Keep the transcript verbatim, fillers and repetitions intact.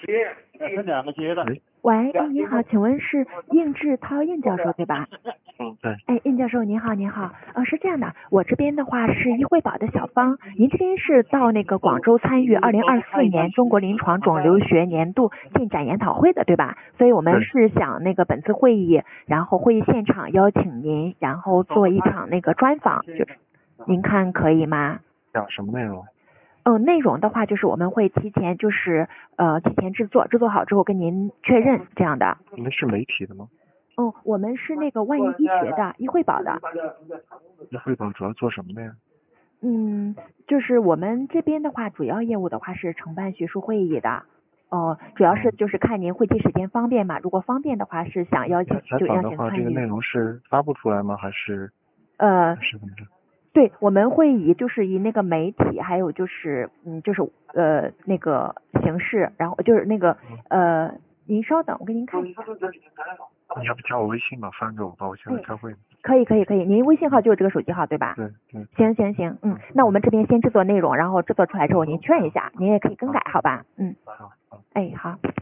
是两个接的。 喂，哎，你好，请问是应志涛应教授对吧？ 嗯，对。 哎，应教授您好，您好，呃，是这样的，我这边的话是医惠宝的小芳，您这边是到那个广州参与二零二四年中国临床肿瘤学年度进展研讨会的对吧？所以我们是想那个本次会议，然后会议现场邀请您，然后做一场那个专访，就是您看可以吗？ 讲什么内容？ 嗯、呃，内容的话就是我们会提前就是呃提前制作，制作好之后跟您确认这样的。 你们是媒体的吗？ 哦，我们是那个万一医学的，医惠宝的。 那惠宝主要做什么的呀？ 嗯，就是我们这边的话，主要业务的话是承办学术会议的。哦、呃，主要是就是看您会期时间方便嘛，如果方便的话是想邀请采就邀访的话， 请参与。 这个内容是发布出来吗？还是呃， 是怎么着？ 对，我们会以就是以那个媒体，还有就是嗯，就是呃那个形式，然后就是那个呃，您稍等，我给您看一下。 你要不加我微信吧，发给我吧，我现在开会。 可以可以可以，您微信号就是这个手机号对吧？ 对对。 行行行，嗯，那我们这边先制作内容，然后制作出来之后您确认一下，您也可以更改，好吧？嗯， 好好。 哎好。